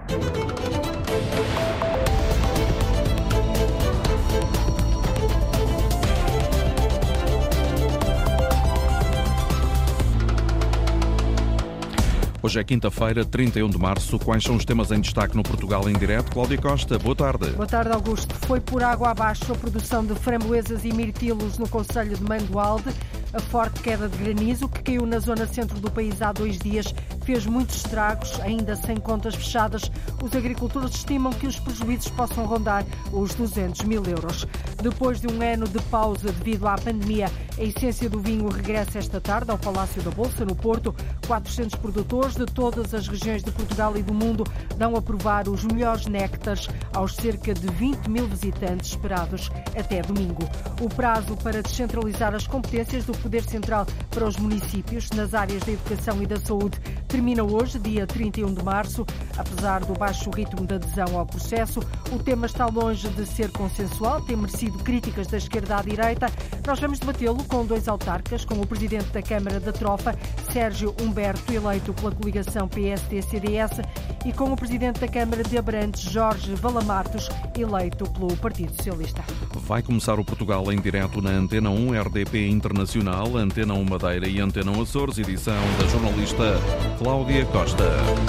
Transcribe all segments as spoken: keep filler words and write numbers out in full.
Hoje é quinta-feira, trinta e um de março. Quais são os temas em destaque no Portugal em direto? Cláudia Costa, boa tarde. Boa tarde, Augusto. Foi por água abaixo a produção de framboesas e mirtilos no concelho de Mangualde. A forte queda de granizo que caiu na zona centro do país há dois dias fez muitos estragos, ainda sem contas fechadas. Os agricultores estimam que os prejuízos possam rondar os duzentos mil euros. Depois de um ano de pausa devido à pandemia, a essência do vinho regressa esta tarde ao Palácio da Bolsa, no Porto. quatrocentos produtores de todas as regiões de Portugal e do mundo dão a provar os melhores néctares aos cerca de vinte mil visitantes esperados até domingo. O prazo para descentralizar as competências do Poder Central para os municípios nas áreas da educação e da saúde termina hoje, dia trinta e um de março. Apesar do baixo ritmo de adesão ao processo, o tema está longe de ser consensual, tem merecido críticas da esquerda à direita. Nós vamos debatê-lo com dois autarcas, com o Presidente da Câmara da Trofa, Sérgio Humberto, eleito pela coligação P S D C D S, e com o Presidente da Câmara de Abrantes, Jorge Valamatos, eleito pelo Partido Socialista. Vai começar o Portugal em direto na Antena um, R D P Internacional, Antena um Madeira e Antena um Açores, edição da jornalista Cláudia Costa.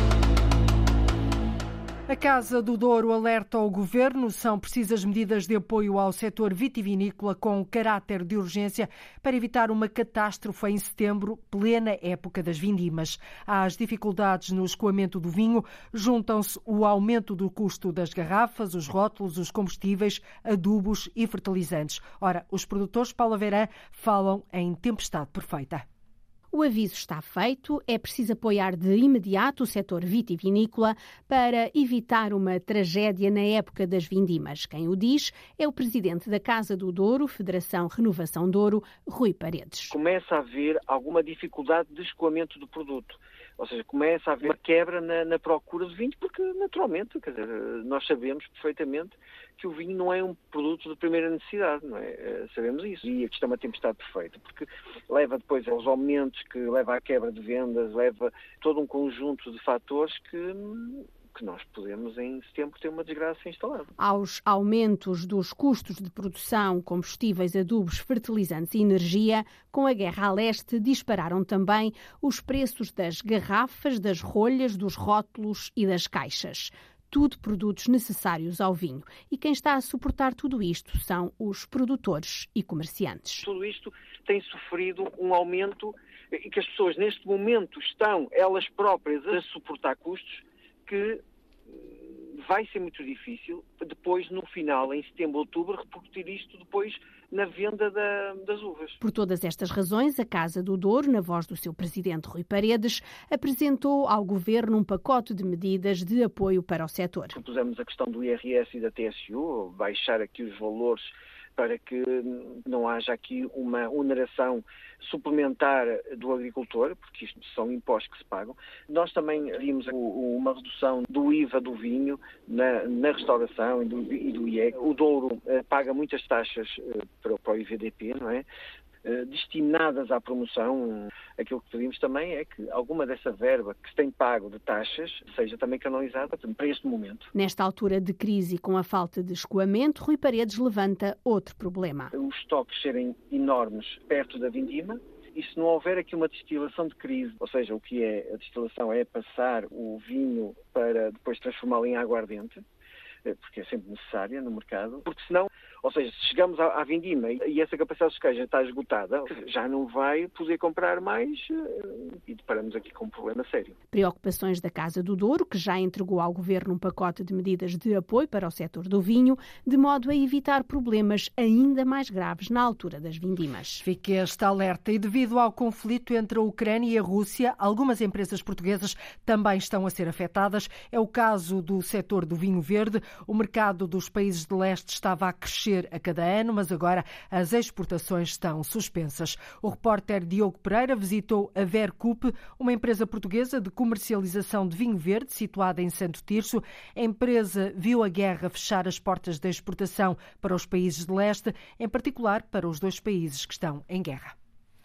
A Casa do Douro alerta ao Governo. São precisas medidas de apoio ao setor vitivinícola com caráter de urgência para evitar uma catástrofe em setembro, plena época das vindimas. Às dificuldades no escoamento do vinho juntam-se o aumento do custo das garrafas, os rótulos, os combustíveis, adubos e fertilizantes. Ora, os produtores Paula Verã falam em tempestade perfeita. O aviso está feito, é preciso apoiar de imediato o setor vitivinícola para evitar uma tragédia na época das vindimas. Quem o diz é o presidente da Casa do Douro, Federação Renovação Douro, Rui Paredes. Começa a haver alguma dificuldade de escoamento do produto. Ou seja, começa a haver uma quebra na, na procura de vinho, porque naturalmente, quer dizer, nós sabemos perfeitamente que o vinho não é um produto de primeira necessidade, não é? Sabemos isso. E aqui está uma tempestade perfeita, porque leva depois aos aumentos, que leva à quebra de vendas, leva todo um conjunto de fatores que... que nós podemos, em setembro, ter uma desgraça instalada. Aos aumentos dos custos de produção, combustíveis, adubos, fertilizantes e energia, com a guerra a leste, dispararam também os preços das garrafas, das rolhas, dos rótulos e das caixas. Tudo produtos necessários ao vinho. E quem está a suportar tudo isto são os produtores e comerciantes. Tudo isto tem sofrido um aumento e que as pessoas, neste momento, estão, elas próprias, a suportar custos que vai ser muito difícil depois, no final, em setembro, outubro, repercutir isto depois na venda da, das uvas. Por todas estas razões, a Casa do Douro, na voz do seu presidente Rui Paredes, apresentou ao Governo um pacote de medidas de apoio para o setor. Propusemos a questão do I R S e da T S U, baixar aqui os valores para que não haja aqui uma oneração suplementar do agricultor, porque isto são impostos que se pagam. Nós também vimos uma redução do I V A do vinho na, na restauração e do, e do I E C. O Douro eh, paga muitas taxas eh, para, para o I V D P, não é? Destinadas à promoção. Aquilo que pedimos também é que alguma dessa verba que se tem pago de taxas seja também canalizada para este momento. Nesta altura de crise, com a falta de escoamento, Rui Paredes levanta outro problema. Os estoques serem enormes perto da vindima, e se não houver aqui uma destilação de crise, ou seja, o que é a destilação é passar o vinho para depois transformá-lo em aguardente, porque é sempre necessária no mercado, porque senão, ou seja, se chegamos à, à vindima e essa capacidade de estocagem está esgotada, já não vai poder comprar mais e deparamos aqui com um problema sério. Preocupações da Casa do Douro, que já entregou ao Governo um pacote de medidas de apoio para o setor do vinho, de modo a evitar problemas ainda mais graves na altura das vindimas. Fica este alerta e devido ao conflito entre a Ucrânia e a Rússia, algumas empresas portuguesas também estão a ser afetadas. É o caso do setor do vinho verde. O mercado dos países de leste estava a crescer a cada ano, mas agora as exportações estão suspensas. O repórter Diogo Pereira visitou a Vercup, uma empresa portuguesa de comercialização de vinho verde situada em Santo Tirso. A empresa viu a guerra fechar as portas da exportação para os países de leste, em particular para os dois países que estão em guerra.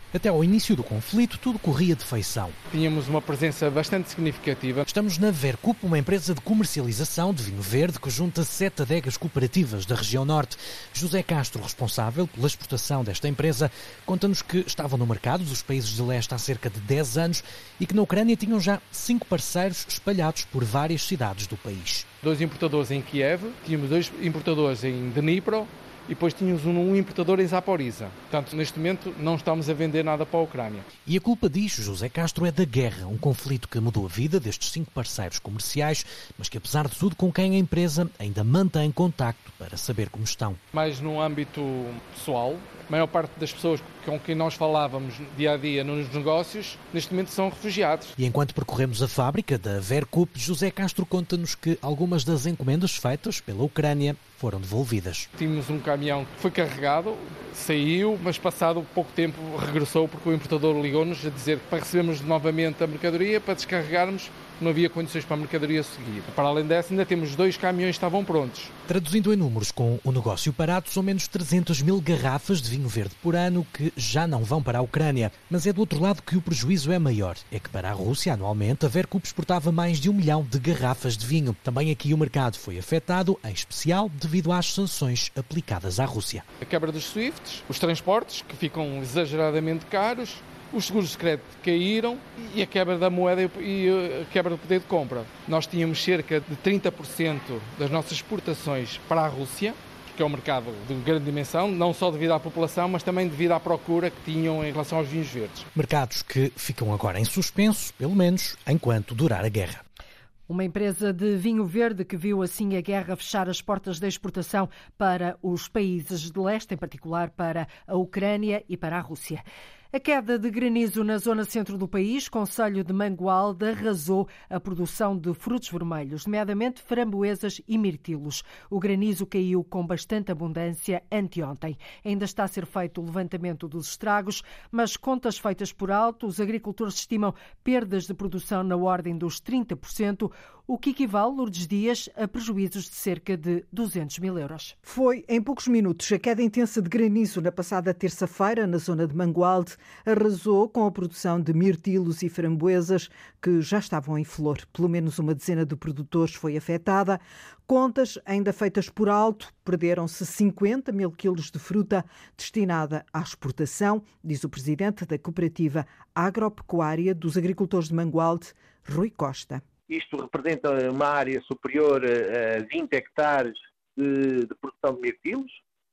Até ao início do conflito, tudo corria de feição. Tínhamos uma presença bastante significativa. Estamos na Vercup, uma empresa de comercialização de vinho verde que junta sete adegas cooperativas da região norte. José Castro, responsável pela exportação desta empresa, conta-nos que estavam no mercado dos países de leste há cerca de dez anos e que na Ucrânia tinham já cinco parceiros espalhados por várias cidades do país. Dois importadores em Kiev, tínhamos dois importadores em Dnipro, e depois tínhamos um importador em Zaporizhzhia. Portanto, neste momento, não estamos a vender nada para a Ucrânia. E a culpa, diz José Castro, é da guerra, um conflito que mudou a vida destes cinco parceiros comerciais, mas que, apesar de tudo, com quem a empresa ainda mantém contacto para saber como estão. Mais no âmbito pessoal, a maior parte das pessoas com quem nós falávamos dia a dia nos negócios, neste momento são refugiados. E enquanto percorremos a fábrica da Vercup, José Castro conta-nos que algumas das encomendas feitas pela Ucrânia foram devolvidas. Tínhamos um caminhão que foi carregado, saiu, mas passado pouco tempo regressou porque o importador ligou-nos a dizer que para recebermos novamente a mercadoria, para descarregarmos, não havia condições para a mercadoria seguir. Para além dessa, ainda temos dois caminhões que estavam prontos. Traduzindo em números, com o negócio parado, são menos trezentas mil garrafas de vinho verde por ano que já não vão para a Ucrânia. Mas é do outro lado que o prejuízo é maior. É que para a Rússia, anualmente, a Vercup exportava mais de um milhão de garrafas de vinho. Também aqui o mercado foi afetado, em especial devido às sanções aplicadas à Rússia. A quebra dos SWIFTs, os transportes, que ficam exageradamente caros, os seguros de crédito caíram e a quebra da moeda e a quebra do poder de compra. Nós tínhamos cerca de trinta por cento das nossas exportações para a Rússia, que é um mercado de grande dimensão, não só devido à população, mas também devido à procura que tinham em relação aos vinhos verdes. Mercados que ficam agora em suspenso, pelo menos enquanto durar a guerra. Uma empresa de vinho verde que viu assim a guerra fechar as portas da exportação para os países de leste, em particular para a Ucrânia e para a Rússia. A queda de granizo na zona centro do país, concelho de Mangualde, arrasou a produção de frutos vermelhos, nomeadamente framboesas e mirtilos. O granizo caiu com bastante abundância anteontem. Ainda está a ser feito o levantamento dos estragos, mas contas feitas por alto, os agricultores estimam perdas de produção na ordem dos trinta por cento, o que equivale, Lourdes Dias, a prejuízos de cerca de duzentos mil euros. Foi em poucos minutos. A queda intensa de granizo na passada terça-feira, na zona de Mangualde, arrasou com a produção de mirtilos e framboesas que já estavam em flor. Pelo menos uma dezena de produtores foi afetada. Contas ainda feitas por alto, perderam-se cinquenta mil quilos de fruta destinada à exportação, diz o presidente da cooperativa agropecuária dos agricultores de Mangualde, Rui Costa. Isto representa uma área superior a vinte hectares de, de produção de mirtilos,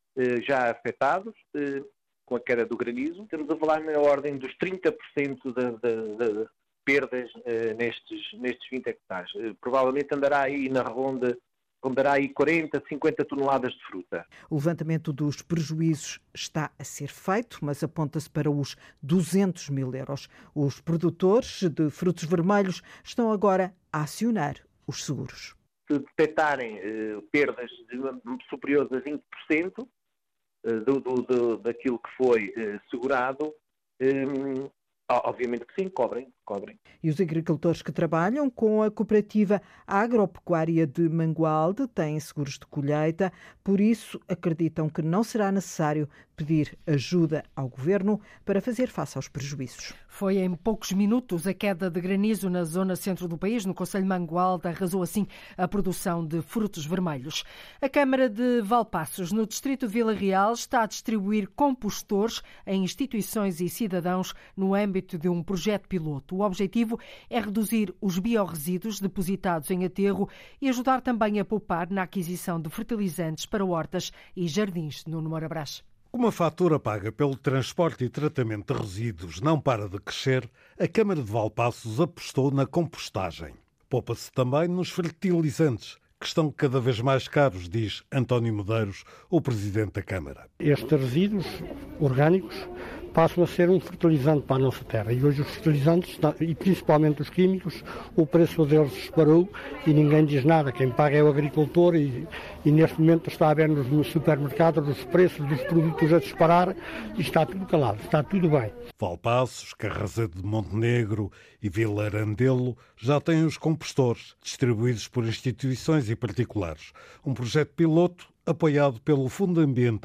já afetados com a queda do granizo. Estamos a falar na ordem dos trinta por cento de, de, de perdas nestes, nestes vinte hectares. Provavelmente andará aí na ronda, rondará aí quarenta, cinquenta toneladas de fruta. O levantamento dos prejuízos está a ser feito, mas aponta-se para os duzentos mil euros. Os produtores de frutos vermelhos estão agora a acionar os seguros. Se detectarem eh, perdas de, superiores a vinte por cento eh, do, do, do, daquilo que foi eh, segurado, eh, obviamente que sim, cobrem, cobrem. E os agricultores que trabalham com a cooperativa agropecuária de Mangualde têm seguros de colheita, por isso acreditam que não será necessário pedir ajuda ao governo para fazer face aos prejuízos. Foi em poucos minutos a queda de granizo na zona centro do país, no concelho de Mangualde, arrasou assim a produção de frutos vermelhos. A Câmara de Valpaços, no distrito de Vila Real, está a distribuir compostores a instituições e cidadãos no âmbito de um projeto piloto. O objetivo é reduzir os biorresíduos depositados em aterro e ajudar também a poupar na aquisição de fertilizantes para hortas e jardins. Nuno Moura Brás. Como a fatura paga pelo transporte e tratamento de resíduos não para de crescer, a Câmara de Valpaços apostou na compostagem. Poupa-se também nos fertilizantes, que estão cada vez mais caros, diz António Medeiros, o presidente da Câmara. Estes resíduos orgânicos passam a ser um fertilizante para a nossa terra. E hoje os fertilizantes, e principalmente os químicos, o preço deles disparou e ninguém diz nada. Quem paga é o agricultor e, e neste momento está a ver nos supermercados os preços dos produtos a disparar e está tudo calado, está tudo bem. Valpaços, Carrazedo de Montenegro e Vila Arandelo já têm os compostores distribuídos por instituições e particulares. Um projeto piloto apoiado pelo Fundo Ambiental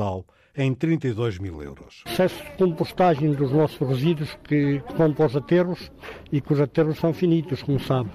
em trinta e dois mil euros. O processo de compostagem dos nossos resíduos que vão para os aterros e que os aterros são finitos, como sabe.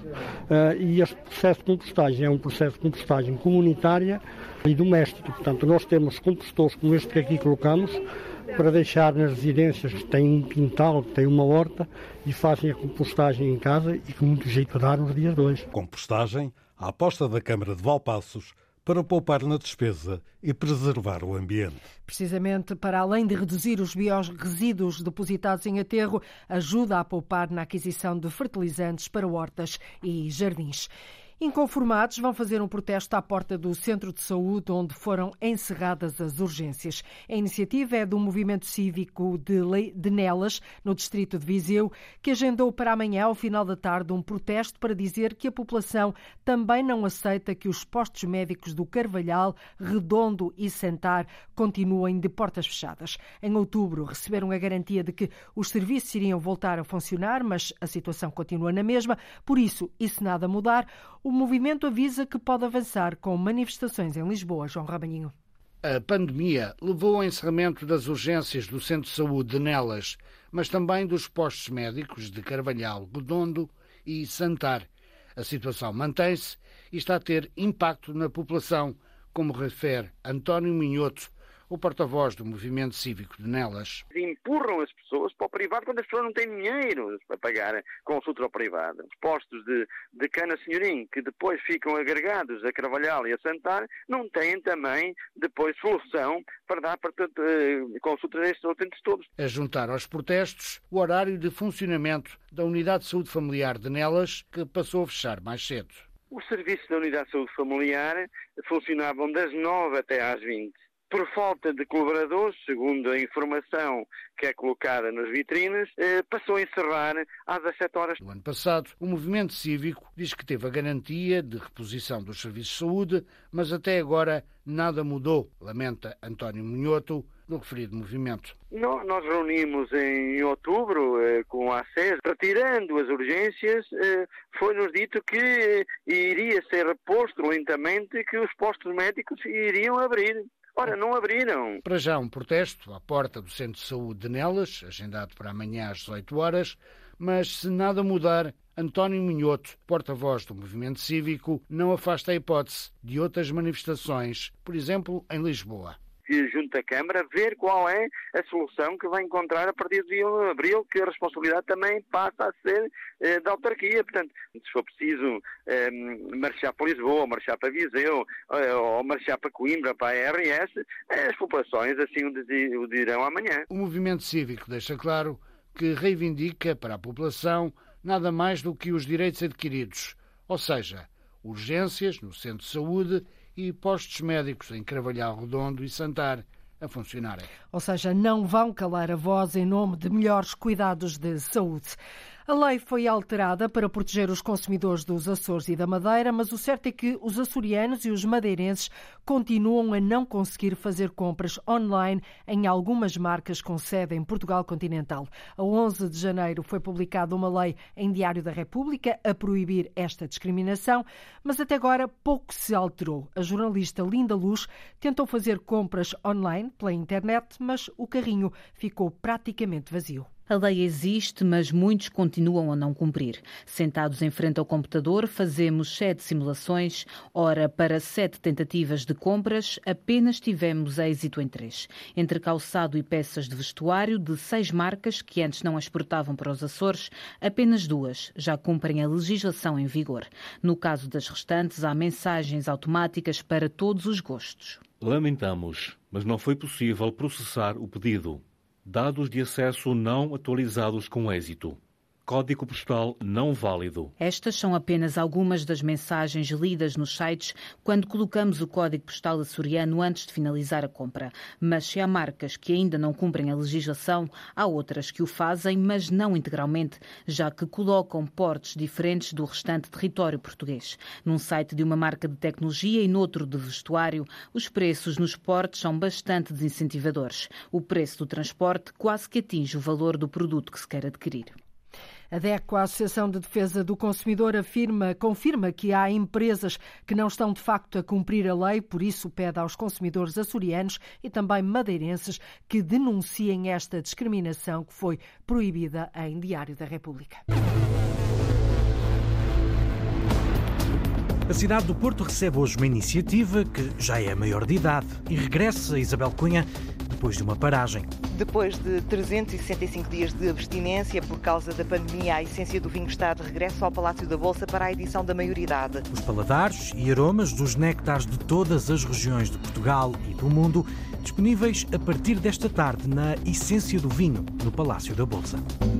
E este processo de compostagem é um processo de compostagem comunitária e doméstico. Portanto, nós temos compostores como este que aqui colocamos para deixar nas residências que têm um quintal, que têm uma horta e fazem a compostagem em casa e com muito jeito a dar nos dias de hoje. Compostagem, a aposta da Câmara de Valpaços para poupar na despesa e preservar o ambiente. Precisamente para além de reduzir os biorresíduos depositados em aterro, ajuda a poupar na aquisição de fertilizantes para hortas e jardins. Inconformados vão fazer um protesto à porta do Centro de Saúde, onde foram encerradas as urgências. A iniciativa é do Movimento Cívico de, Le... de Nelas, no distrito de Viseu, que agendou para amanhã, ao final da tarde, um protesto para dizer que a população também não aceita que os postos médicos do Carvalhal, Redondo e Santar continuem de portas fechadas. Em outubro, receberam a garantia de que os serviços iriam voltar a funcionar, mas a situação continua na mesma. Por isso, e se nada mudar, o movimento avisa que pode avançar com manifestações em Lisboa. João Rabanhinho. A pandemia levou ao encerramento das urgências do Centro de Saúde de Nelas, mas também dos postos médicos de Carvalhal, Redondo e Santar. A situação mantém-se e está a ter impacto na população, como refere António Minhoto, o porta-voz do Movimento Cívico de Nelas. Empurram as pessoas para o privado quando as pessoas não têm dinheiro para pagar consulta ao privado. Os postos de, de Cana Senhorim, que depois ficam agregados a Carvalhal e a Santar, não têm também depois solução para dar para, uh, consultas a estes utentes todos. A juntar aos protestos o horário de funcionamento da Unidade de Saúde Familiar de Nelas, que passou a fechar mais cedo. Os serviços da Unidade de Saúde Familiar funcionavam das nove até às vinte. Por falta de colaboradores, segundo a informação que é colocada nas vitrines, eh, passou a encerrar às dezassete horas. No ano passado, o movimento cívico diz que teve a garantia de reposição dos serviços de saúde, mas até agora nada mudou, lamenta António Minhoto, do referido movimento. Nós reunimos em outubro eh, com a ACES, retirando as urgências, eh, foi-nos dito que eh, iria ser reposto lentamente, que os postos médicos iriam abrir. Ora, não abriram. Para já um protesto à porta do Centro de Saúde de Nelas, agendado para amanhã às dezoito horas, mas se nada mudar, António Minhoto, porta-voz do Movimento Cívico, não afasta a hipótese de outras manifestações, por exemplo, em Lisboa. Junto à Câmara, ver qual é a solução que vai encontrar a partir de abril, que a responsabilidade também passa a ser eh, da autarquia. Portanto, se for preciso eh, marchar para Lisboa, marchar para Viseu, eh, ou marchar para Coimbra, para a R S, as populações assim o dirão amanhã. O Movimento Cívico deixa claro que reivindica para a população nada mais do que os direitos adquiridos, ou seja, urgências no centro de saúde e postos médicos em Carvalhal, Redondo e Santar a funcionarem. Ou seja, não vão calar a voz em nome de melhores cuidados de saúde. A lei foi alterada para proteger os consumidores dos Açores e da Madeira, mas o certo é que os açorianos e os madeirenses continuam a não conseguir fazer compras online em algumas marcas com sede em Portugal continental. A onze de janeiro foi publicada uma lei em Diário da República a proibir esta discriminação, mas até agora pouco se alterou. A jornalista Linda Luz tentou fazer compras online pela internet, mas o carrinho ficou praticamente vazio. A lei existe, mas muitos continuam a não cumprir. Sentados em frente ao computador, fazemos sete simulações. Ora, para sete tentativas de compras, apenas tivemos êxito em três. Entre calçado e peças de vestuário, de seis marcas que antes não exportavam para os Açores, apenas duas já cumprem a legislação em vigor. No caso das restantes, há mensagens automáticas para todos os gostos. Lamentamos, mas não foi possível processar o pedido. Dados de acesso não atualizados com êxito. Código postal não válido. Estas são apenas algumas das mensagens lidas nos sites quando colocamos o código postal açoriano antes de finalizar a compra. Mas se há marcas que ainda não cumprem a legislação, há outras que o fazem, mas não integralmente, já que colocam portes diferentes do restante território português. Num site de uma marca de tecnologia e noutro de vestuário, os preços nos portes são bastante desincentivadores. O preço do transporte quase que atinge o valor do produto que se quer adquirir. A DECO, a Associação de Defesa do Consumidor, afirma, confirma que há empresas que não estão de facto a cumprir a lei, por isso pede aos consumidores açorianos e também madeirenses que denunciem esta discriminação que foi proibida em Diário da República. A cidade do Porto recebe hoje uma iniciativa que já é maior de idade e regressa Isabel Cunha depois de uma paragem. Depois de trezentos e sessenta e cinco dias de abstinência por causa da pandemia, a essência do vinho está de regresso ao Palácio da Bolsa para a edição da maioridade. Os paladares e aromas dos néctares de todas as regiões de Portugal e do mundo disponíveis a partir desta tarde na Essência do Vinho, no Palácio da Bolsa.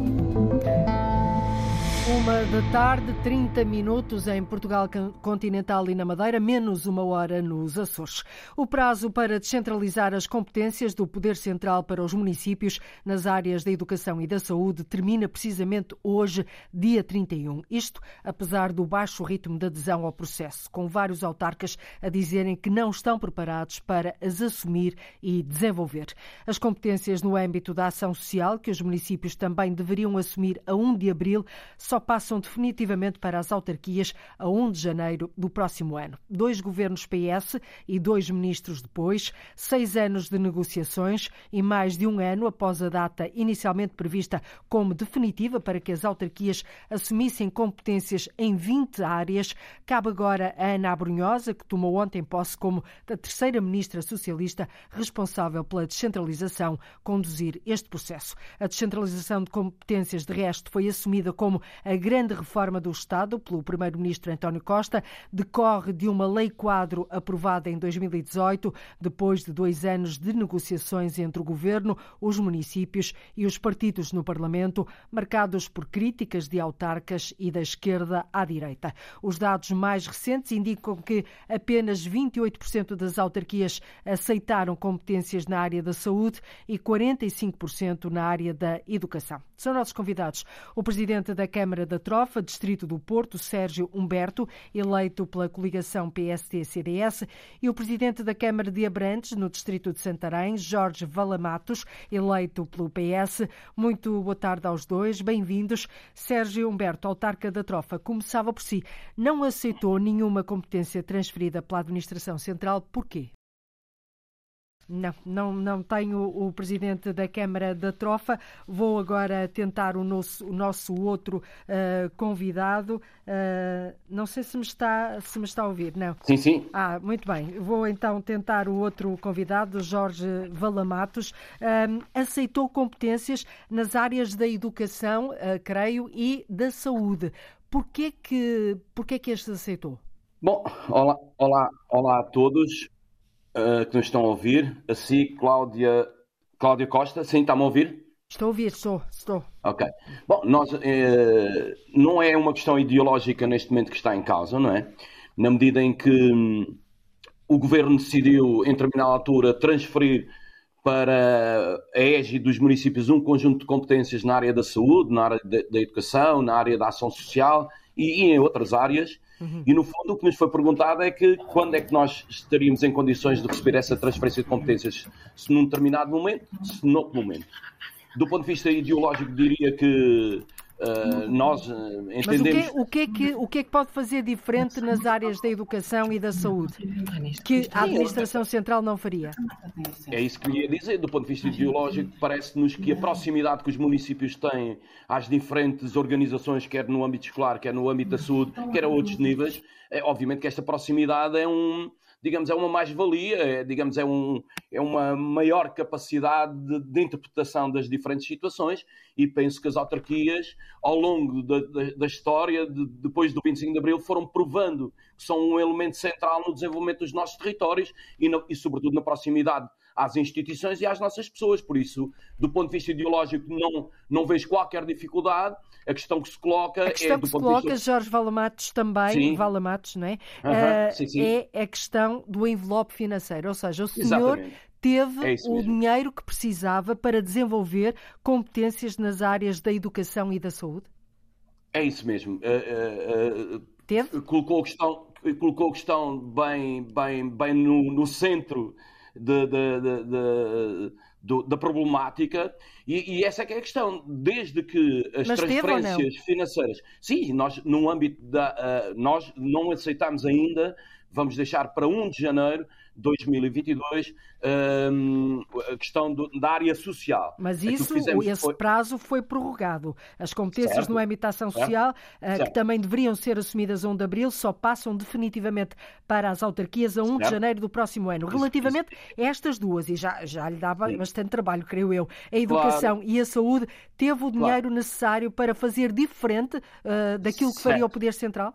Uma da tarde, trinta minutos em Portugal continental e na Madeira, menos uma hora nos Açores. O prazo para descentralizar as competências do Poder Central para os municípios nas áreas da educação e da saúde termina precisamente hoje, dia trinta e um. Isto apesar do baixo ritmo de adesão ao processo, com vários autarcas a dizerem que não estão preparados para as assumir e desenvolver. As competências no âmbito da ação social, que os municípios também deveriam assumir a primeiro de abril, só passam definitivamente para as autarquias a primeiro de janeiro do próximo ano. Dois governos P S e dois ministros depois, seis anos de negociações e mais de um ano após a data inicialmente prevista como definitiva para que as autarquias assumissem competências em vinte áreas, cabe agora a Ana Abrunhosa, que tomou ontem posse como a terceira ministra socialista responsável pela descentralização, conduzir este processo. A descentralização de competências, de resto, foi assumida como a grande reforma do Estado pelo primeiro-ministro António Costa, decorre de uma lei-quadro aprovada em dois mil e dezoito, depois de dois anos de negociações entre o Governo, os municípios e os partidos no Parlamento, marcados por críticas de autarcas e da esquerda à direita. Os dados mais recentes indicam que apenas vinte e oito por cento das autarquias aceitaram competências na área da saúde e quarenta e cinco por cento na área da educação. São nossos convidados o presidente da Câmara da Trofa, Distrito do Porto, Sérgio Humberto, eleito pela coligação P S D C D S, e o presidente da Câmara de Abrantes, no Distrito de Santarém, Jorge Valamatos, eleito pelo P S. Muito boa tarde aos dois, bem-vindos. Sérgio Humberto, autarca da Trofa, começava por si. Não aceitou nenhuma competência transferida pela Administração Central, porquê? Não, não, não tenho o presidente da Câmara da Trofa. Vou agora tentar o nosso, o nosso outro uh, convidado. Uh, não sei se me, está, se me está a ouvir, não? Sim, sim. Ah, muito bem. Vou então tentar o outro convidado, Jorge Valamatos. Uh, aceitou competências nas áreas da educação, uh, creio, e da saúde. Porquê que, porquê que este aceitou? Bom, olá, olá, olá a todos. Uh, que nos estão a ouvir. Assim, Cláudia, Cláudia Costa, sim, está-me a ouvir? Estou a ouvir, estou, estou. Ok. Bom, nós, eh, não é uma questão ideológica neste momento que está em causa, não é? Na medida em que hum, o Governo decidiu, em determinada altura, transferir para a égide dos municípios um conjunto de competências na área da saúde, na área da, da educação, na área da ação social e, e em outras áreas. Uhum. E, no fundo, o que nos foi perguntado é que quando é que nós estaríamos em condições de receber essa transferência de competências, se num determinado momento, se noutro momento. Do ponto de vista ideológico, diria que uh, nós uh, entendemos... Mas o que, é, o, que é que, o que é que pode fazer diferente nas áreas da educação e da saúde que a Administração Central não faria? É isso que lhe ia dizer. Do ponto de vista ideológico, parece-nos que a proximidade que os municípios têm às diferentes organizações, quer no âmbito escolar, quer no âmbito da saúde, quer a outros níveis, é, obviamente que esta proximidade é um... digamos, é uma mais-valia, é, digamos, é, um, é uma maior capacidade de, de interpretação das diferentes situações e penso que as autarquias, ao longo da, da, da história, de, depois do vinte e cinco de Abril, foram provando que são um elemento central no desenvolvimento dos nossos territórios e, no, e sobretudo, na proximidade às instituições e às nossas pessoas. Por isso, do ponto de vista ideológico, não, não vejo qualquer dificuldade. A questão que se coloca a questão é... do que se ponto coloca, de vista... Jorge Valamatos também, sim. Valamatos, não é? Uhum, uh, sim, sim. É a questão do envelope financeiro. Ou seja, o senhor Exatamente. teve É o dinheiro que precisava para desenvolver competências nas áreas da educação e da saúde? É isso mesmo. Uh, uh, uh, teve? Colocou a questão, colocou a questão bem, bem, bem no, no centro de, de, de, de, de, da problemática E, e essa é que é a questão. Desde que as Mas transferências financeiras... Sim, nós, no âmbito da... Uh, nós não aceitamos ainda, vamos deixar para primeiro de janeiro de dois mil e vinte e dois, um, a questão do, da área social. Mas isso, esse foi... prazo foi prorrogado. As competências certo. no âmbito da ação social, certo. Uh, que também deveriam ser assumidas a primeiro de abril, só passam definitivamente para as autarquias a primeiro de janeiro do próximo ano. Relativamente isso, isso. a estas duas, e já, já lhe dava Sim. bastante trabalho, creio eu, a educação claro. e a saúde, teve o dinheiro claro. necessário para fazer diferente uh, daquilo que certo. faria o Poder Central?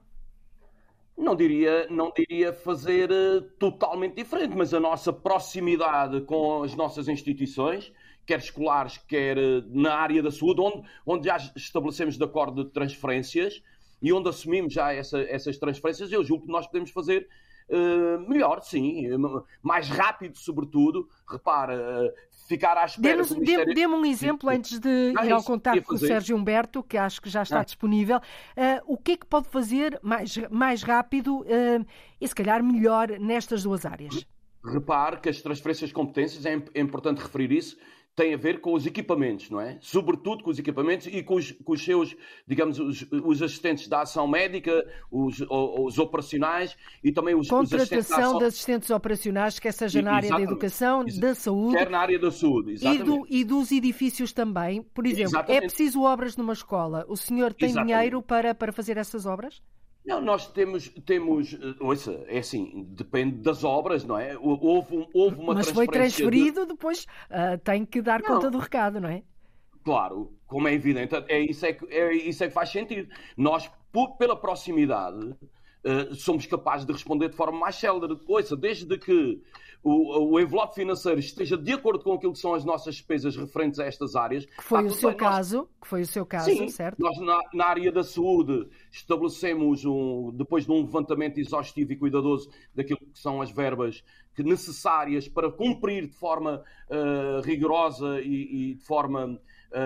Não diria, não diria fazer uh, totalmente diferente, mas a nossa proximidade com as nossas instituições, quer escolares, quer uh, na área da saúde, onde, onde já estabelecemos de acordo de transferências e onde assumimos já essa, essas transferências, eu julgo que nós podemos fazer uh, melhor, sim, mais rápido, sobretudo. Repara, uh, ficar à espera... Dê-me Ministério... dê um exemplo antes de ah, ir ao contacto com o Sérgio Humberto, que acho que já está ah. disponível. Uh, o que é que pode fazer mais, mais rápido uh, e, se calhar, melhor nestas duas áreas? Repare que as transferências de competências, é importante referir isso, tem a ver com os equipamentos, não é? Sobretudo com os equipamentos e com os, com os seus, digamos, os, os assistentes da ação médica, os, os operacionais e também os, os assistentes da ação... de assistentes operacionais, quer seja na área exatamente. da educação, da saúde... Quer na área da saúde, exatamente. E, do, e dos edifícios também. Por exemplo, exatamente. é preciso obras numa escola. O senhor tem exatamente. dinheiro para, para fazer essas obras? Não, nós temos, temos, ouça, é assim, depende das obras, não é? Houve, houve uma Mas transferência... foi transferido, de... depois uh, tem que dar não. conta do recado, não é? Claro, como é evidente, é isso é que, é isso é que faz sentido. Nós, por, pela proximidade, uh, somos capazes de responder de forma mais célere. Ouça, desde que o, o envelope financeiro esteja de acordo com aquilo que são as nossas despesas referentes a estas áreas... Que foi o seu bem. caso, nós... que foi o seu caso, Sim, certo? Nós na, na área da saúde estabelecemos, um, depois de um levantamento exaustivo e cuidadoso daquilo que são as verbas que necessárias para cumprir de forma uh, rigorosa e, e de forma uh,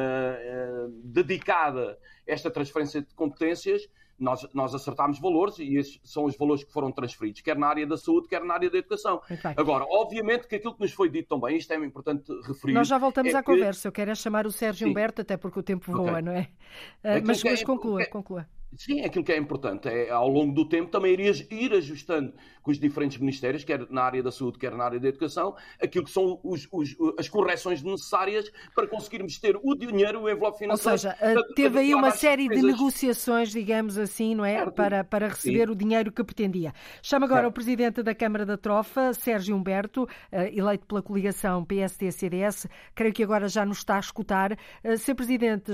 uh, dedicada esta transferência de competências. Nós, nós acertámos valores e esses são os valores que foram transferidos, quer na área da saúde, quer na área da educação. Okay. Agora, obviamente que aquilo que nos foi dito também, isto é importante referir... Nós já voltamos é à que... conversa. Eu quero é chamar o Sérgio Sim. Humberto, até porque o tempo voa, okay. não é? Uh, mas mas é, conclua, é... conclua. Sim, aquilo que é importante é, ao longo do tempo, também ir, ir ajustando com os diferentes ministérios, quer na área da saúde, quer na área da educação, aquilo que são os, os, as correções necessárias para conseguirmos ter o dinheiro, o envelope financeiro. Ou seja, para, teve para aí uma série de negociações, digamos assim, não é? Para, para receber Sim. o dinheiro que pretendia. Chamo agora certo. o Presidente da Câmara da Trofa, Sérgio Humberto, eleito pela coligação P S D C D S. Creio que agora já nos está a escutar. Senhor Presidente,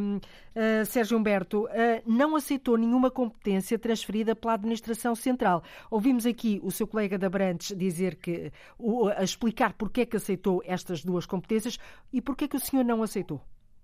Sérgio Humberto, não aceitou nenhuma competência transferida pela Administração Central. Ouvimos aqui o seu colega da Abrantes dizer que, a explicar porque é que aceitou estas duas competências e porque é que o senhor não aceitou.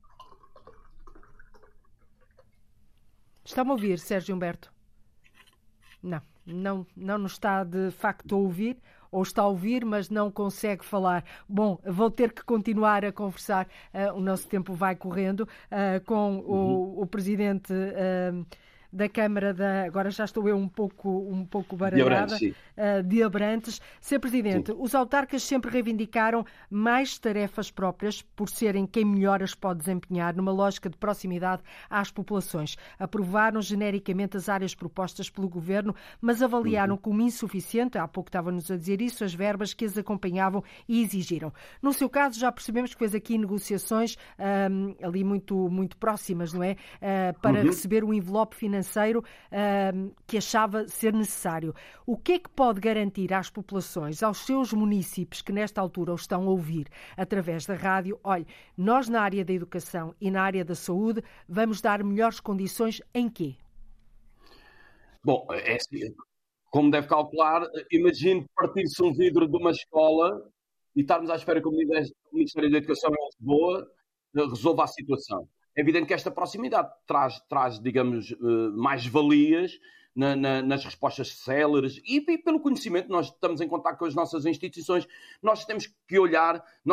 Está-me a ouvir, Sérgio Humberto? Não, não, não nos está de facto a ouvir. Ou está a ouvir, mas não consegue falar. Bom, vou ter que continuar a conversar. Uh, o nosso tempo vai correndo uh, com o, o Presidente uh, da Câmara da... Agora já estou eu um pouco, um pouco baralhada. De Abrantes, uh, de Abrantes. Senhor Presidente, sim. Os autarcas sempre reivindicaram mais tarefas próprias por serem quem melhor as pode desempenhar numa lógica de proximidade às populações. Aprovaram genericamente as áreas propostas pelo Governo, mas avaliaram uhum. como insuficiente, há pouco estava-nos a dizer isso, as verbas que as acompanhavam e exigiram. No seu caso, já percebemos que fez aqui negociações um, ali muito, muito próximas, não é? Uh, para uhum. receber o envelope financeiro uh, que achava ser necessário. O que é que pode garantir às populações, aos seus municípios que nesta altura o estão a ouvir através da rádio, olha, nós na área da educação e na área da saúde vamos dar melhores condições em quê? Bom, é assim, como deve calcular, imagine partir-se um vidro de uma escola e estarmos à espera que o Ministério da Educação em Lisboa resolva a situação. É evidente que esta proximidade traz, traz digamos, mais valias na, na, nas respostas céleres e, e pelo conhecimento. Nós estamos em contato com as nossas instituições, nós temos que olhar, nós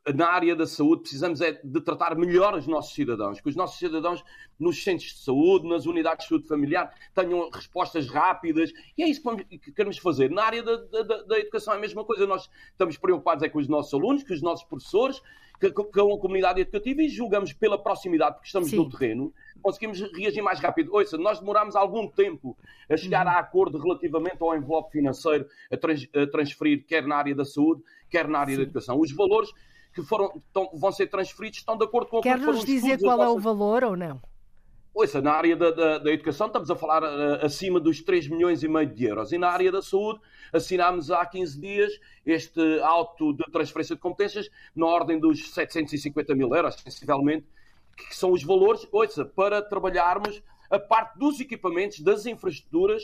na área da saúde precisamos é de tratar melhor os nossos cidadãos, que os nossos cidadãos nos centros de saúde, nas unidades de saúde familiar, tenham respostas rápidas, e é isso que queremos fazer. Na área da, da, da educação é a mesma coisa, nós estamos preocupados é com os nossos alunos, com os nossos professores, com a comunidade educativa, e julgamos pela proximidade, porque estamos Sim. no terreno, conseguimos reagir mais rápido. Ouça, nós demorámos algum tempo a chegar uhum. a acordo relativamente ao envelope financeiro a, trans, a transferir, quer na área da saúde, quer na área Sim. da educação. Os valores que foram, estão, vão ser transferidos estão de acordo com o que foram os estudos. Quer-nos dizer qual é o valor ou não? Ouça, na área da, da, da educação estamos a falar uh, acima dos três milhões e meio de euros. E na área da saúde assinámos há quinze dias este auto de transferência de competências na ordem dos setecentos e cinquenta mil euros, sensivelmente, que são os valores, ouça, para trabalharmos a parte dos equipamentos, das infraestruturas.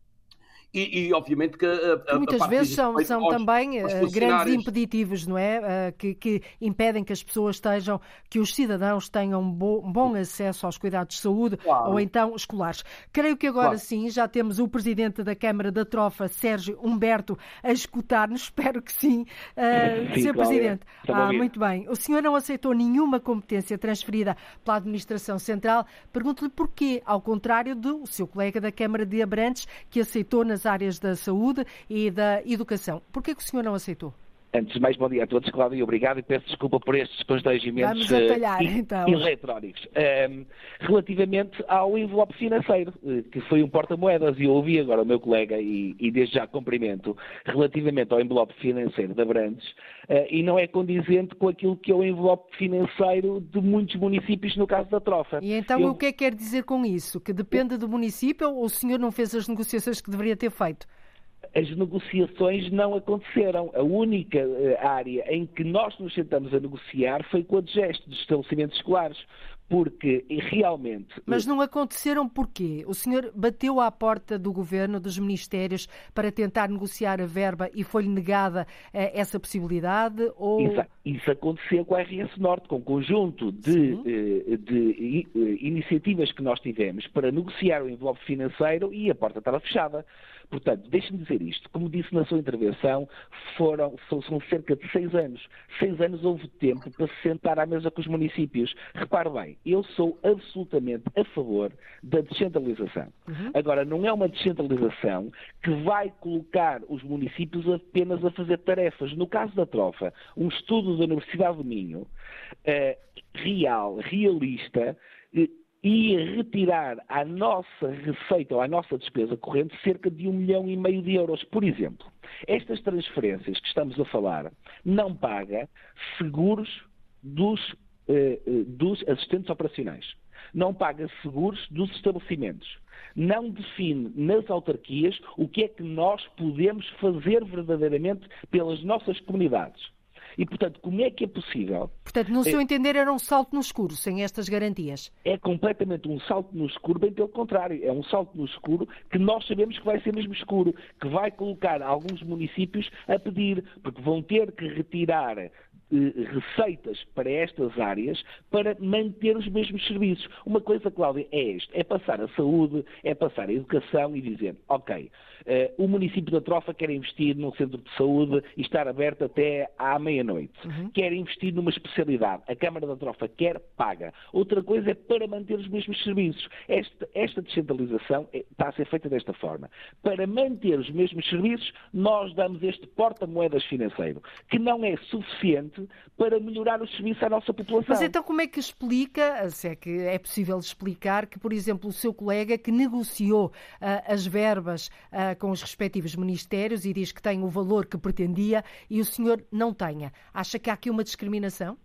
E, e, obviamente, que a, a, muitas a vezes são, são também uh, grandes impeditivos, não é? Uh, que, que impedem que as pessoas estejam, que os cidadãos tenham um bom, bom acesso aos cuidados de saúde claro. Ou então escolares. Creio que agora claro. Sim, já temos o Presidente da Câmara da Trofa, Sérgio Humberto, a escutar-nos. Espero que sim. Uh, sim senhor Presidente, ah, muito bem. O senhor não aceitou nenhuma competência transferida pela Administração Central. Pergunto-lhe porquê, ao contrário do seu colega da Câmara de Abrantes, que aceitou nas áreas da saúde e da educação. Porquê que o senhor não aceitou? Antes de mais, bom dia a todos, Cláudio, obrigado e peço desculpa por estes constrangimentos Vamos atalhar, uh, então. eletrónicos. Um, relativamente ao envelope financeiro, uh, que foi um porta-moedas, e eu ouvi agora o meu colega, e, e desde já cumprimento, relativamente ao envelope financeiro de Abrantes, uh, e não é condizente com aquilo que é o envelope financeiro de muitos municípios, no caso da Trofa. E então eu... o que é que quer dizer com isso? Que depende do município ou o senhor não fez as negociações que deveria ter feito? As negociações não aconteceram. A única uh, área em que nós nos sentamos a negociar foi com a D G E S T, dos estabelecimentos escolares, porque realmente... Mas não aconteceram porquê? O senhor bateu à porta do governo, dos ministérios, para tentar negociar a verba e foi-lhe negada uh, essa possibilidade? Ou... Isso, isso aconteceu com a R S Norte, com um conjunto de, uh, de uh, iniciativas que nós tivemos para negociar o envelope financeiro, e a porta estava fechada. Portanto, deixe-me dizer isto, como disse na sua intervenção, foram, são, são cerca de seis anos. Seis anos houve tempo para se sentar à mesa com os municípios. Repare bem, eu sou absolutamente a favor da descentralização. Uhum. Agora, não é uma descentralização que vai colocar os municípios apenas a fazer tarefas. No caso da Trofa, um estudo da Universidade do Minho, eh, real, realista, eh, ia retirar à nossa receita ou à nossa despesa corrente cerca de um milhão e meio de euros. Por exemplo, estas transferências que estamos a falar não paga seguros dos, eh, dos assistentes operacionais, não paga seguros dos estabelecimentos, não define nas autarquias o que é que nós podemos fazer verdadeiramente pelas nossas comunidades. E, portanto, como é que é possível... Portanto, no seu é, entender, era um salto no escuro, sem estas garantias? É completamente um salto no escuro, bem pelo contrário. É um salto no escuro que nós sabemos que vai ser mesmo escuro, que vai colocar alguns municípios a pedir, porque vão ter que retirar eh, receitas para estas áreas para manter os mesmos serviços. Uma coisa, Cláudia, é isto, é passar a saúde, é passar a educação e dizer, ok, eh, o município da Trofa quer investir num centro de saúde e estar aberto até à meia-noite. Uhum. Quer investir numa especialidade. A Câmara da Trofa quer, paga. Outra coisa é para manter os mesmos serviços. Esta, esta descentralização é, está a ser feita desta forma. Para manter os mesmos serviços, nós damos este porta-moedas financeiro, que não é suficiente para melhorar o serviço à nossa população. Mas então como é que explica, se é que é possível explicar, que, por exemplo, o seu colega que negociou uh, as verbas uh, com os respectivos ministérios e diz que tem o valor que pretendia e o senhor não tenha? Acha que há aqui uma discriminação?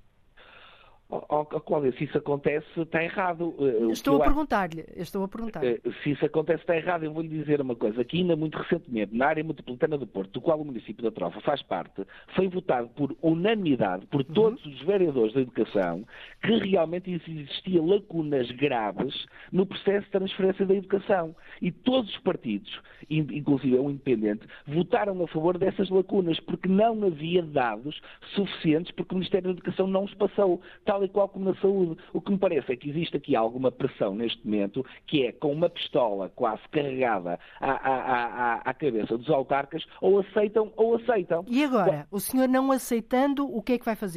Oh, oh, Cláudia, se isso acontece, está errado. Estou a perguntar-lhe, estou a perguntar. Se isso acontece, está errado. Eu vou-lhe dizer uma coisa. Aqui, ainda muito recentemente, na área metropolitana do Porto, do qual o município da Trofa faz parte, foi votado por unanimidade, por todos uhum. os vereadores da educação, que realmente existia lacunas graves no processo de transferência da educação. E todos os partidos, inclusive o independente, votaram a favor dessas lacunas, porque não havia dados suficientes, porque o Ministério da Educação não os passou. Tal e qual como na saúde. O que me parece é que existe aqui alguma pressão neste momento, que é com uma pistola quase carregada à, à, à, à cabeça dos autarcas, ou aceitam ou aceitam. E agora, o senhor não aceitando, o que é que vai fazer?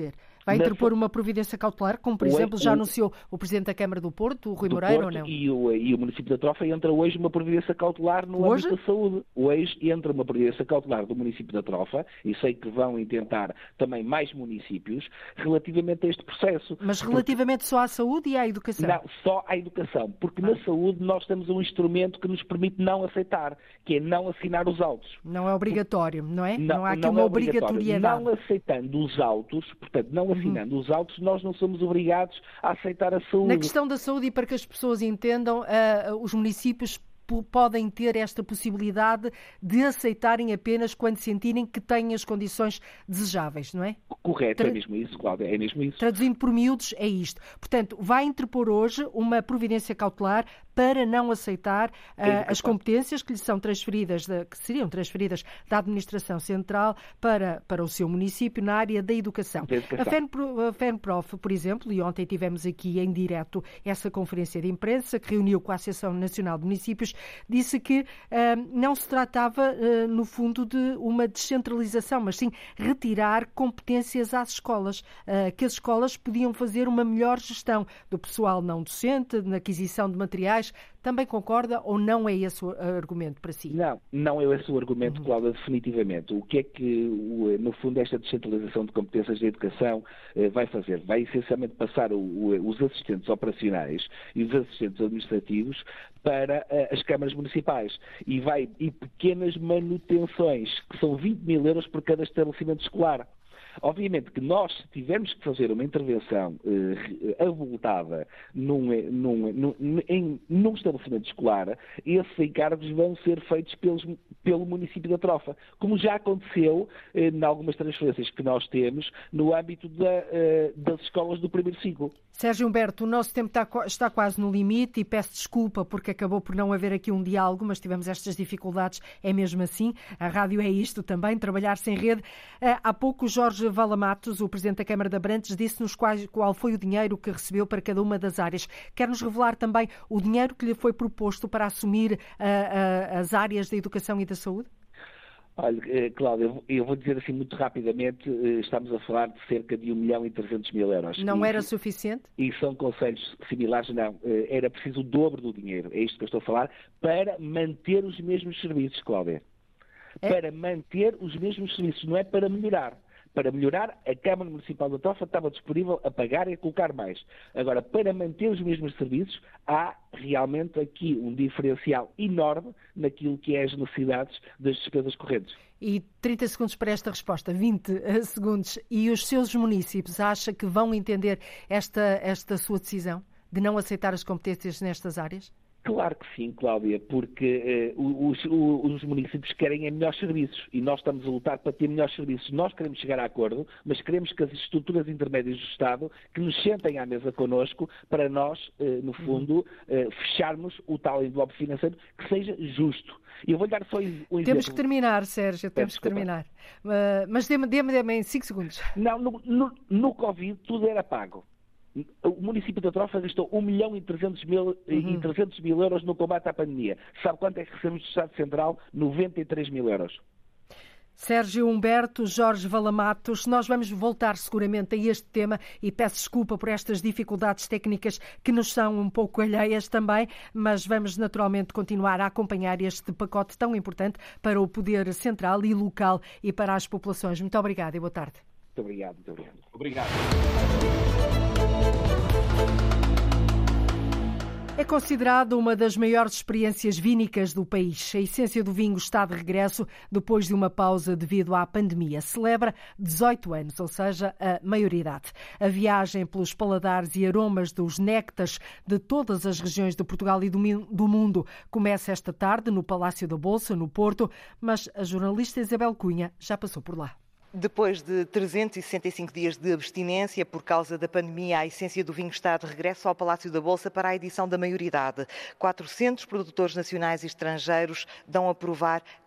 Vai interpor Na... uma providência cautelar, como por o exemplo já o... anunciou o Presidente da Câmara do Porto, o Rui do Moreira, Porto, ou não? E o, e o município da Trofa entra hoje uma providência cautelar no hoje? âmbito da saúde. Hoje entra uma providência cautelar do município da Trofa, e sei que vão intentar também mais municípios, relativamente a este processo. Mas relativamente porque... só à saúde e à educação? Não, só à educação, porque ah. na saúde nós temos um instrumento que nos permite não aceitar, que é não assinar os autos. Não é obrigatório, não é? Não, não há aqui não uma é obrigatoriedade. Não aceitando os autos, portanto, não assinando uhum. os autos, nós não somos obrigados a aceitar a saúde. Na questão da saúde, e para que as pessoas entendam, uh, os municípios podem ter esta possibilidade de aceitarem apenas quando sentirem que têm as condições desejáveis, não é? Correto, Tra... é mesmo isso, Cláudia, é mesmo isso. Traduzindo por miúdos, é isto. Portanto, vai interpor hoje uma providência cautelar para não aceitar uh, as competências que lhe são transferidas, de, que seriam transferidas da Administração Central para, para o seu município na área da educação. educação. A FENPROF, por exemplo, e ontem tivemos aqui em direto essa conferência de imprensa que reuniu com a Associação Nacional de Municípios, disse que uh, não se tratava, uh, no fundo, de uma descentralização, mas sim retirar competências às escolas, uh, que as escolas podiam fazer uma melhor gestão do pessoal não docente, na aquisição de materiais. Também concorda ou não é esse o argumento para si? Não, não é esse o argumento, uhum. Cláudia, definitivamente. O que é que, no fundo, esta descentralização de competências da educação vai fazer? Vai essencialmente passar o, o, os assistentes operacionais e os assistentes administrativos para uh, as câmaras municipais e vai e pequenas manutenções, que são vinte mil euros por cada estabelecimento escolar. Obviamente que nós, se tivermos que fazer uma intervenção eh, avultada num, num, num, em, num estabelecimento escolar, esses encargos vão ser feitos pelos, pelo município da Trofa, como já aconteceu eh, em algumas transferências que nós temos no âmbito da, eh, das escolas do primeiro ciclo. Sérgio Humberto, o nosso tempo está, está quase no limite e peço desculpa porque acabou por não haver aqui um diálogo, mas tivemos estas dificuldades, é mesmo assim. A rádio é isto também, trabalhar sem rede. Há pouco o Jorge Valamatos, o Presidente da Câmara de Abrantes, disse-nos qual, qual foi o dinheiro que recebeu para cada uma das áreas. Quer-nos revelar também o dinheiro que lhe foi proposto para assumir a, a, as áreas da educação e da saúde? Olha, Cláudia, eu vou dizer assim muito rapidamente, estamos a falar de cerca de um milhão e trezentos mil euros. Não e, era suficiente? E são conselhos similares, não. Era preciso o dobro do dinheiro, é isto que eu estou a falar, para manter os mesmos serviços, Cláudia. É? Para manter os mesmos serviços, não é para melhorar. Para melhorar, a Câmara Municipal da Trofa estava disponível a pagar e a colocar mais. Agora, para manter os mesmos serviços, há realmente aqui um diferencial enorme naquilo que é as necessidades das despesas correntes. E trinta segundos para esta resposta, vinte segundos. E os seus municípios, acha que vão entender esta, esta sua decisão de não aceitar as competências nestas áreas? Claro que sim, Cláudia, porque uh, os, os municípios querem melhores serviços e nós estamos a lutar para ter melhores serviços. Nós queremos chegar a acordo, mas queremos que as estruturas intermédias do Estado que nos sentem à mesa connosco para nós, uh, no fundo, uh, fecharmos o tal envelope financeiro que seja justo. E eu vou dar só um exemplo. Temos que terminar, Sérgio, temos que terminar. Uh, mas dê-me, dê-me, dê-me em cinco segundos. Não, no, no, no Covid tudo era pago. O município da Trofa gastou um milhão e trezentos mil euros no combate à pandemia. Sabe quanto é que recebemos do Estado Central? noventa e três mil euros. Sérgio Humberto, Jorge Valamatos, nós vamos voltar seguramente a este tema e peço desculpa por estas dificuldades técnicas que nos são um pouco alheias também, mas vamos naturalmente continuar a acompanhar este pacote tão importante para o poder central e local e para as populações. Muito obrigada e boa tarde. Muito obrigado. Muito obrigado. Obrigado. É considerado uma das maiores experiências vínicas do país. A essência do vinho está de regresso depois de uma pausa devido à pandemia. Celebra dezoito anos, ou seja, a maioridade. A viagem pelos paladares e aromas dos néctares de todas as regiões de Portugal e do mundo começa esta tarde no Palácio da Bolsa, no Porto, mas a jornalista Isabel Cunha já passou por lá. Depois de trezentos e sessenta e cinco dias de abstinência por causa da pandemia, a essência do vinho está de regresso ao Palácio da Bolsa para a edição da maioridade. quatrocentos produtores nacionais e estrangeiros dão a provar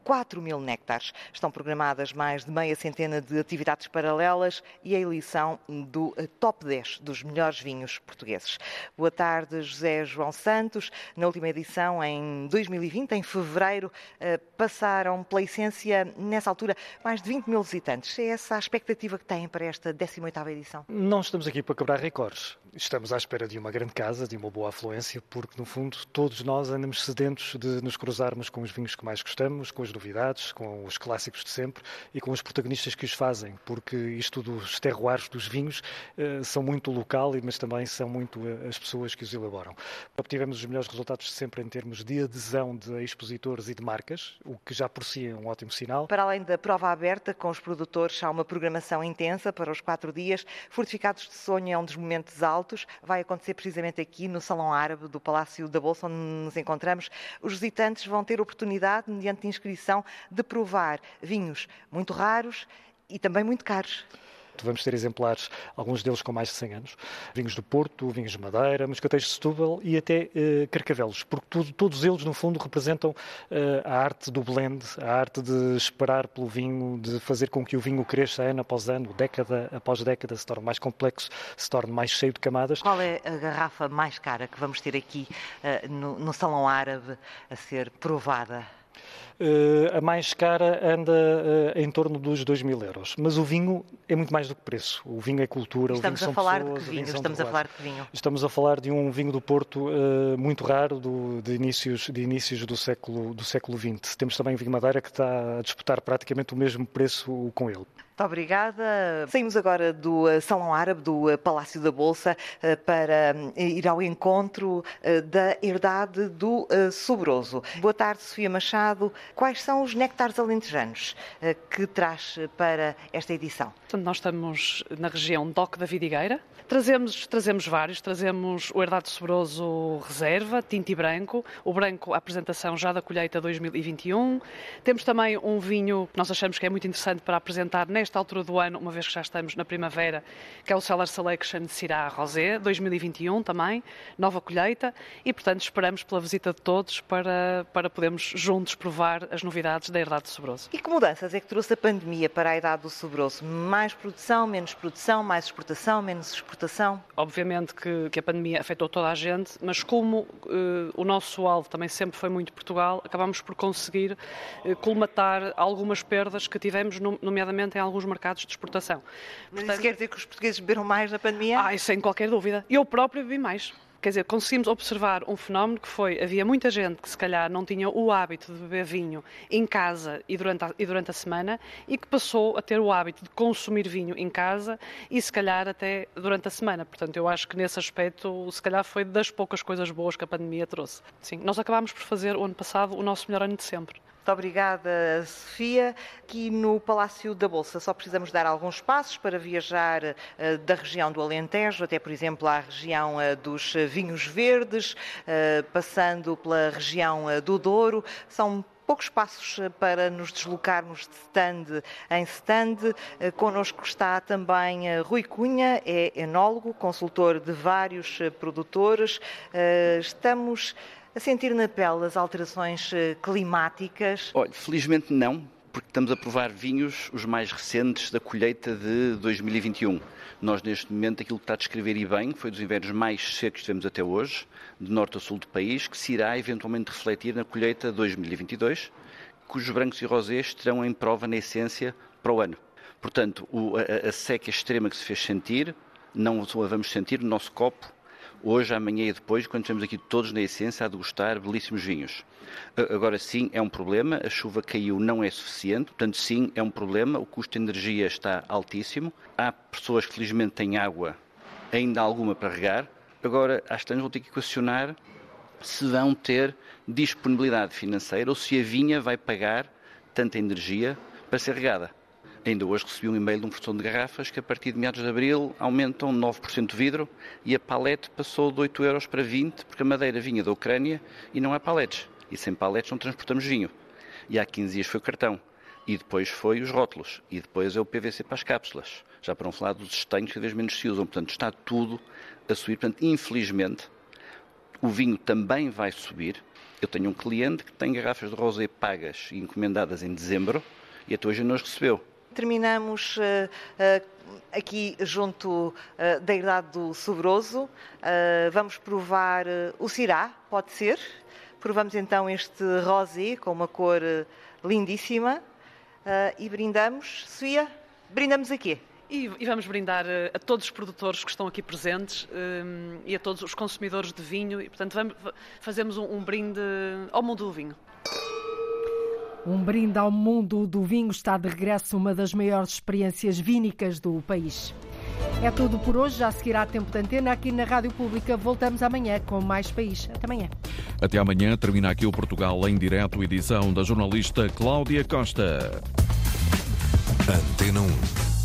quatro mil néctares. Estão programadas mais de meia centena de atividades paralelas e a eleição do top dez dos melhores vinhos portugueses. Boa tarde, José João Santos. Na última edição, em dois mil e vinte, em fevereiro, passaram pela Essência, nessa altura, mais de vinte mil visitantes. É essa a expectativa que têm para esta décima oitava edição? Não estamos aqui para quebrar recordes. Estamos à espera de uma grande casa, de uma boa afluência, porque, no fundo, todos nós andamos sedentos de nos cruzarmos com os vinhos que mais gostamos, com as novidades, com os clássicos de sempre e com os protagonistas que os fazem, porque isto dos terroirs dos vinhos uh, são muito local, mas também são muito uh, as pessoas que os elaboram. Obtivemos os melhores resultados de sempre em termos de adesão de expositores e de marcas, o que já por si é um ótimo sinal. Para além da prova aberta com os produtores, há uma programação intensa para os quatro dias. Fortificados de Sonho é um dos momentos altos. Vai acontecer precisamente aqui no Salão Árabe do Palácio da Bolsa, onde nos encontramos. Os visitantes vão ter oportunidade, mediante inscrição, de provar vinhos muito raros e também muito caros. Vamos ter exemplares, alguns deles com mais de cem anos, vinhos do Porto, vinhos de Madeira, moscateiros de Setúbal e até uh, carcavelos, porque tudo, todos eles, no fundo, representam uh, a arte do blend, a arte de esperar pelo vinho, de fazer com que o vinho cresça ano após ano, década após década, se torne mais complexo, se torne mais cheio de camadas. Qual é a garrafa mais cara que vamos ter aqui uh, no, no Salão Árabe a ser provada? Uh, a mais cara anda uh, em torno dos dois mil euros. Mas o vinho é muito mais do que preço. O vinho é cultura, Estamos o vinho a falar são pessoas, de que vinho? Estamos a falar de que vinho? Estamos a falar de um vinho do Porto uh, muito raro, do, de inícios, de inícios do, século, do século vinte. Temos também vinho Madeira que está a disputar praticamente o mesmo preço com ele. Muito obrigada. Saímos agora do Salão Árabe, do Palácio da Bolsa, para ir ao encontro da herdade do Sobroso. Boa tarde, Sofia Machado. Quais são os néctares alentejanos que traz para esta edição? Portanto, nós estamos na região DOC da Vidigueira. Trazemos, trazemos vários, trazemos o Herdade Sobroso Reserva, tinto e branco, o branco, a apresentação já da colheita dois mil e vinte e um. Temos também um vinho que nós achamos que é muito interessante para apresentar nesta altura do ano, uma vez que já estamos na primavera, que é o Cellar Selection de Syrah Rosé, dois mil e vinte e um também, nova colheita, e portanto esperamos pela visita de todos para, para podermos juntos provar as novidades da Herdade Sobroso. E que mudanças é que trouxe a pandemia para a Herdade do Sobroso? Mais produção, menos produção, mais exportação, menos exportação? Obviamente que, que a pandemia afetou toda a gente, mas como uh, o nosso alvo também sempre foi muito Portugal, acabamos por conseguir uh, colmatar algumas perdas que tivemos, nomeadamente em alguns mercados de exportação. Mas Portanto, isso quer dizer que os portugueses beberam mais na pandemia? Ah, sem qualquer dúvida. Eu próprio bebi mais. Quer dizer, conseguimos observar um fenómeno que foi, havia muita gente que se calhar não tinha o hábito de beber vinho em casa e durante a, e durante a semana e que passou a ter o hábito de consumir vinho em casa e se calhar até durante a semana. Portanto, eu acho que nesse aspecto, se calhar foi das poucas coisas boas que a pandemia trouxe. Sim, nós acabámos por fazer o ano passado o nosso melhor ano de sempre. Muito obrigada, Sofia. Aqui no Palácio da Bolsa só precisamos dar alguns passos para viajar uh, da região do Alentejo, até, por exemplo, à região uh, dos vinhos verdes, uh, passando pela região uh, do Douro. São poucos passos para nos deslocarmos de stand em stand. Connosco está também Rui Cunha, é enólogo, consultor de vários produtores. Uh, estamos a sentir na pele as alterações climáticas? Olha, felizmente não, porque estamos a provar vinhos os mais recentes da colheita de dois mil e vinte e um. Nós, neste momento, aquilo que está a descrever e bem, foi dos invernos mais secos que tivemos até hoje, de norte a sul do país, que se irá eventualmente refletir na colheita de dois mil e vinte e dois, cujos brancos e rosés terão em prova na essência para o ano. Portanto, o, a, a seca extrema que se fez sentir, não a vamos sentir no nosso copo, hoje, amanhã e depois, quando estamos aqui todos na essência a degustar belíssimos vinhos. Agora sim, é um problema, a chuva caiu, não é suficiente, portanto sim, é um problema, o custo de energia está altíssimo, há pessoas que felizmente têm água, ainda alguma para regar, agora às tantas vão ter que equacionar se vão ter disponibilidade financeira ou se a vinha vai pagar tanta energia para ser regada. Ainda hoje recebi um e-mail de um fornecedor de garrafas que a partir de meados de abril aumentam nove por cento de vidro e a palete passou de oito euros para vinte porque a madeira vinha da Ucrânia e não há paletes. E sem paletes não transportamos vinho. E há quinze dias foi o cartão. E depois foi os rótulos. E depois é o P V C para as cápsulas. Já para um falar dos estanhos que cada vez menos se usam. Portanto, está tudo a subir. Portanto, infelizmente, o vinho também vai subir. Eu tenho um cliente que tem garrafas de rosé pagas e encomendadas em dezembro e até hoje não as recebeu. Terminamos uh, uh, aqui junto uh, da Herdade do Sobroso. Uh, vamos provar uh, o Syrah, pode ser. Provamos então este rosé com uma cor uh, lindíssima uh, e brindamos. Sofia, brindamos a quê? E, e vamos brindar uh, a todos os produtores que estão aqui presentes um, e a todos os consumidores de vinho. E, portanto, vamos, fazemos um, um brinde ao mundo do vinho. Um brinde ao mundo do vinho. Está de regresso uma das maiores experiências vínicas do país. É tudo por hoje. Já seguirá Tempo de Antena aqui na Rádio Pública. Voltamos amanhã com mais país. Até amanhã. Até amanhã. Termina aqui o Portugal em direto, edição da jornalista Cláudia Costa. Antena um.